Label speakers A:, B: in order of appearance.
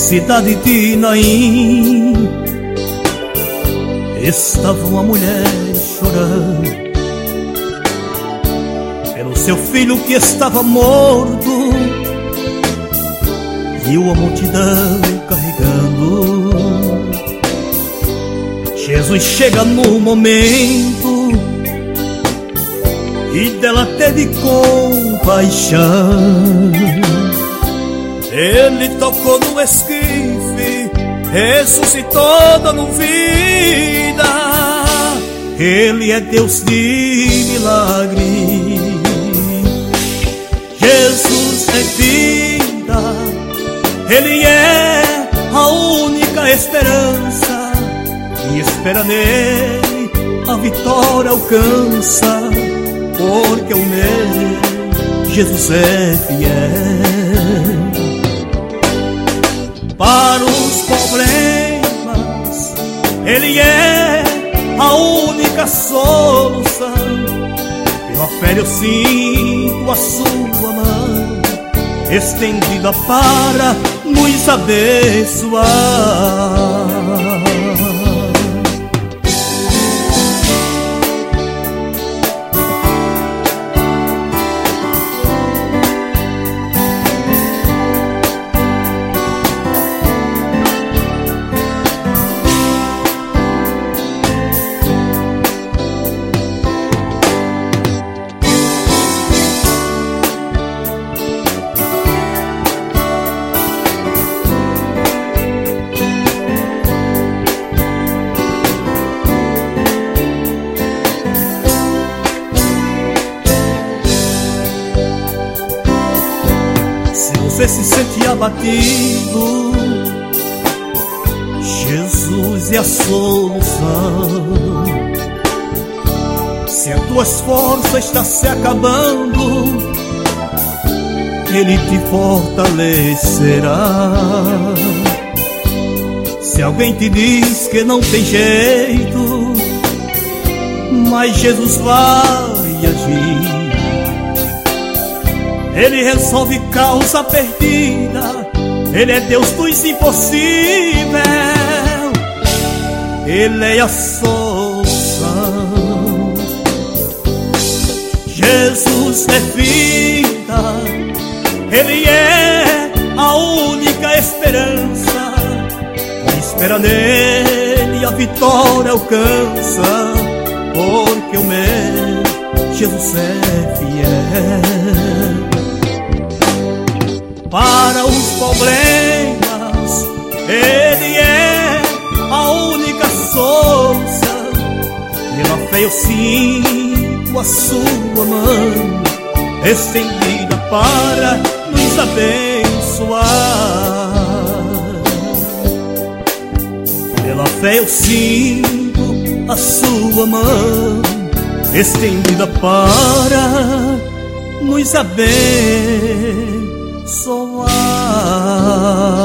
A: cidade de Naim, estava uma mulher chorando pelo seu filho que estava morto, e uma multidão carregando. Jesus chega no momento e dela teve compaixão. Ele tocou no esquife, ressuscitou dando vida. Ele é Deus de milagre. Jesus é vida, Ele é a única esperança, e espera nele a vitória alcança, porque o meu Jesus é fiel. Para os problemas Ele é a única solução. Pela fé eu sinto a sua mão estendida para nos abençoar. Você se sente abatido, Jesus é a solução. Se as tuas forças estão se acabando, Ele te fortalecerá. Se alguém te diz que não tem jeito, mas Jesus vai agir. Ele resolve causa perdida, Ele é Deus dos impossíveis, Ele é a solução. Jesus é vida, Ele é a única esperança, quem espera nele a vitória alcança, porque o meu Jesus é fiel. Para os problemas Ele é a única solução. Pela fé eu sinto a sua mão estendida para nos abençoar. Pela fé eu sinto a sua mão estendida para nos abençoar.